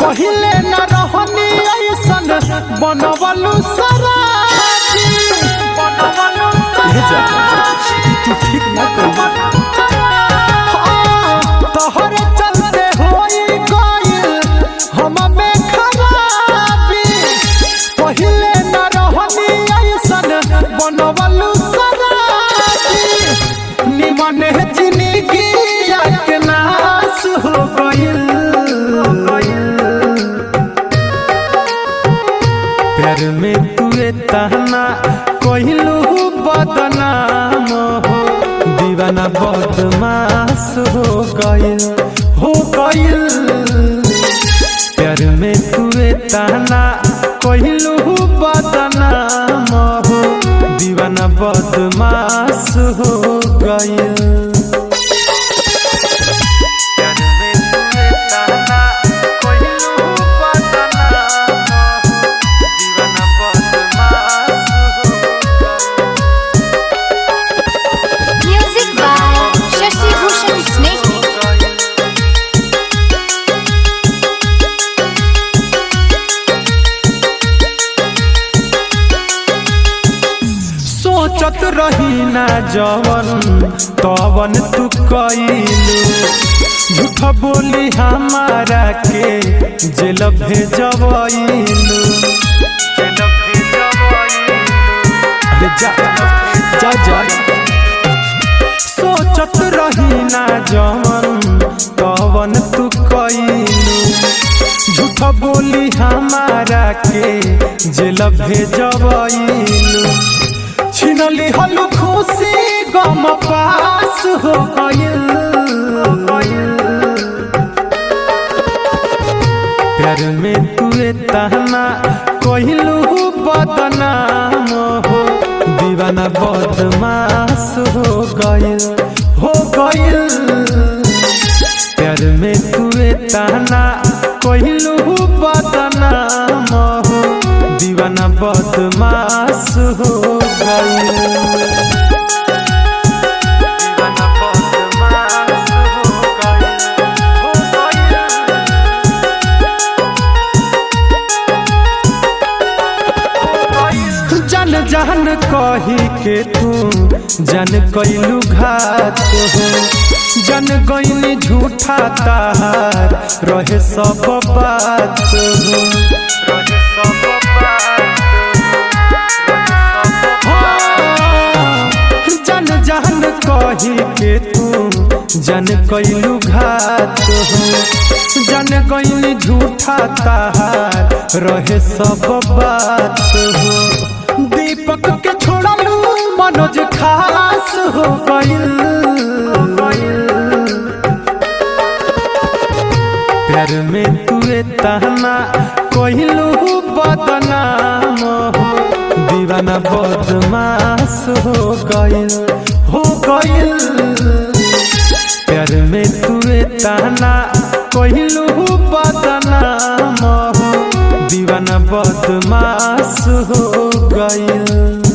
पहिले न रहनी ऐसन बनवलु सराजी तू ठीक ना कर तोहरे चलते होई गइल हम में खराबी पहिले न रहनी ऐसन बनवलु सराजी निमन जिंदगी के नाश हो गइल प्यार में तुए ताना कहलू बदनाम हो दीवाना बदमाश हो गइल प्यार में तुए ताना कहलू बदनाम हो दीवाना बदमाश हो गइल सोचत रही ना जवन तवन तू कइलू झूठ बोली हमारा के जेल भेजवइलू जा जा सोचत रही ना जवन तवन तू कइलू झूठ बोली हमारा के जेल भेजवइलू छिनली हलू खुशी गम पास हो गइल प्यार में तुए ताना कहलू बदनाम हो दीवाना बदमाश हो गइल प्यार में तुए ताना कहलू बदनाम हो दीवाना बदमाश हो जन जहन कही के तू जन कैलू घात हो जन गईनी झूठा तार रहे सब बात हो जन कही के तू जन कैलू घात हो जन गईनी झूठा तार रहे सब बात हो दीपक के छोड़लू मनोज खास हो गइल प्यार में तुए ताना कहलू बदनाम हो दीवाना बदमाश हो गइल प्यार में तुए ताना कहलू बदनाम हो दीवाना बदमाश हो गइल।